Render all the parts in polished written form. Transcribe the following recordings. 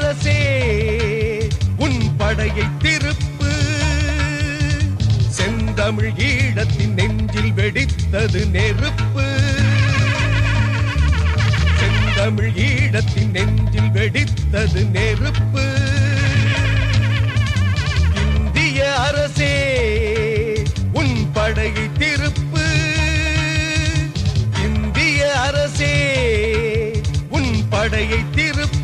அரசே உன் படையை திருப்பு. செந்தமிழ் ஈழத்தின் நெஞ்சில் வெடித்தது நெருப்பு. செந்தமிழ் ஈழத்தின் நெஞ்சில் வெடித்தது நெருப்பு. இந்திய அரசே உன் படையை திருப்பு. இந்திய அரசே உன் படையை திருப்பு.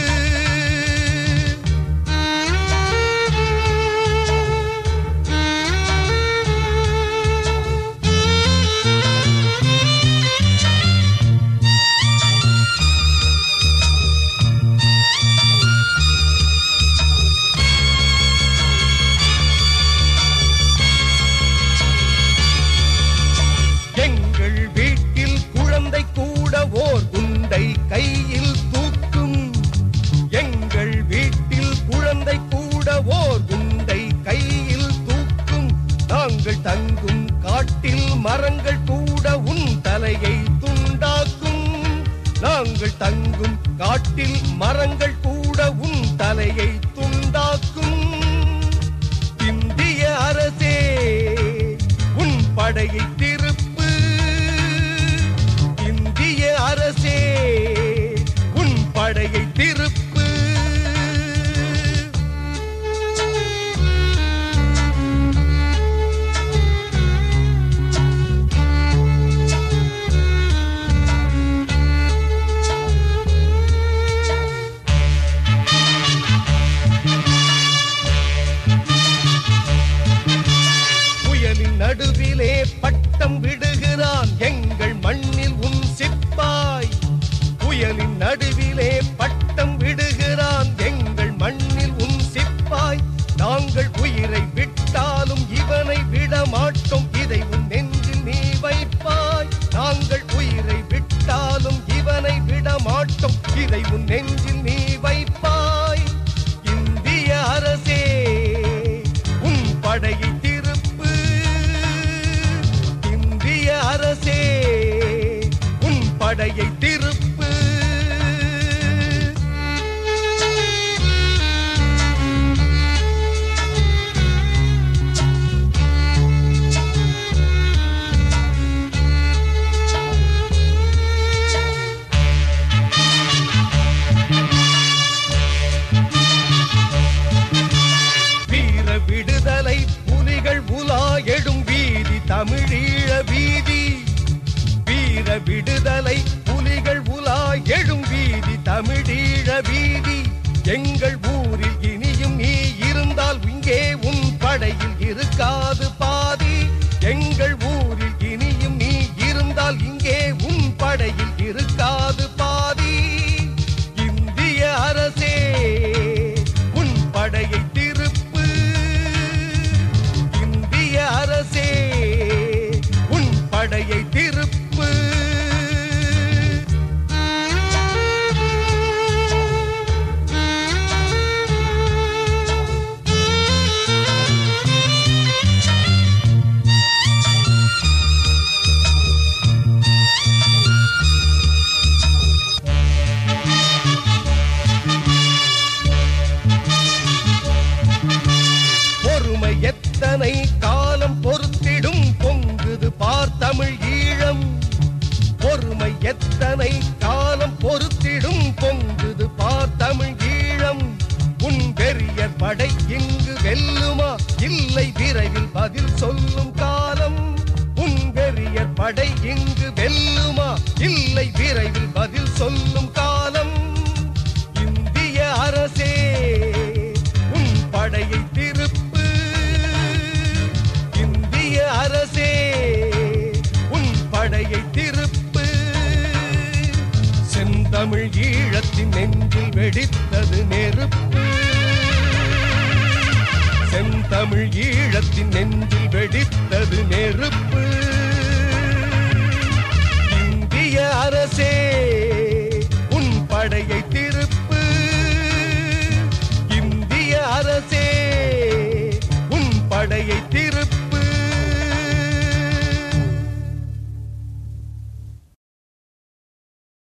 எங்கள் வீட்டில் குழந்தை கூட ஓர் குண்டை கையில் தூக்கும். எங்கள் வீட்டில் குழந்தை கூட ஓர் குண்டை கையில் தூக்கும். நாங்கள் தங்கும் காட்டில் மரங்கள் கூட உன் தலையை துண்டாக்கும். நாங்கள் தங்கும் காட்டில் மரங்கள் கூட உன் தலையை துண்டாக்கும். இந்திய அரசே உன் படையை திருப்பு. இந்திய அரசே உன் படையை திருப்பு. புயலின் நடுவிலே பட்டம் விடுகிறான் எங்கள் மண்ணில் உன் சிப்பாய். புயலின் நடுவிலே பட்டம் விடுகிறான் எங்கள் மண்ணில் உன் சிப்பாய். நாங்கள் உயிரை விட்டாலும் இவனை விட மாட்டோம், இதை உன் நெஞ்சில் நீ வைப்பாய். நாங்கள் உயிரை விட்டாலும் இவனை விட மாட்டோம், இதை உன் நெஞ்சில் நீ வைப்பாய். இந்திய அரசே உன் படையை திருப்பு. இந்திய அரசே உன் படையை திருப்பு. வீர விடுதலை புலிகள் உலா எழும் வீதி தமிழீழ வீதி. வீர விடுதலை புலிகள் உலா எழும் வீதி தமிழீழ வீதி. எங்கள் ஊரில் இனியும் நீ இருந்தால் இங்கே உன் படையில் இருக்காது பாதி. எங்கள் ஊரில் இனியும் நீ இருந்தால் இங்கே உன் படையில் இருக்காது பாதி. இந்திய அரசே உன் படையை திருப்பு. இந்திய அரசே உன் படையை திருப்பு. பொறுமை எத்தனை காலம் பொறுத்திடும் பொங்குது பார் தமிழ் ஈழம். பொறுமை எத்தனை காலம் பொறுத்திடும் பொங்குது பார் தமிழ் ஈழம். உன் வெறியர் படை இங்கு வெல்லுமா இல்லை விரைவில் பதில் சொல்லும் காலம். உன் வெறியர் படை இங்கு வெல்லுமா இல்லை விரைவில் பதில் சொல்லும் காலம். இந்திய அரசே உன் படையை திருப்பு. இந்திய அரசே உன் படையை திருப்பு. செந்தமிழ் ஈழத்தின் நெஞ்சில் வெடித்தது நெருப்பு. செந்தமிழ் ஈழத்தின் நெஞ்சில் வெடித்தது நெருப்பு. இந்திய அரசே உன் படையை திருப்பு. இந்திய அரசே உன் படையை